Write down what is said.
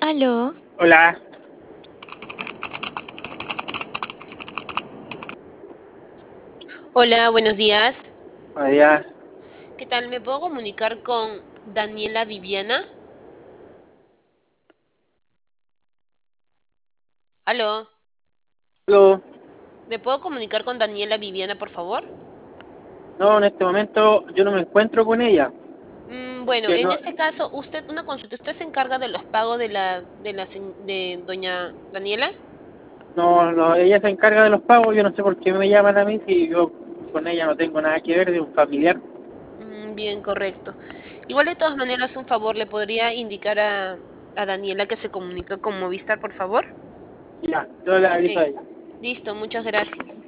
Aló, Hola, Hola, buenos días. buenos días. ¿Qué tal? ¿Me puedo comunicar con Daniela Viviana? Aló, Aló. ¿me puedo comunicar con Daniela Viviana, por favor? No, en este momento yo no me encuentro con ella. Bueno, Que en no, este caso, una consulta. ¿Usted se encarga de los pagos de doña Daniela? no, ella se encarga de los pagos. Yo no sé por qué me llaman a mí si yo con ella no tengo nada que ver de un familiar. Bien, correcto. Igual de todas maneras, un favor, ¿le podría indicar a Daniela que se comunique con Movistar, por favor? Ya, yo le Ok, aviso a ella. listo, muchas gracias.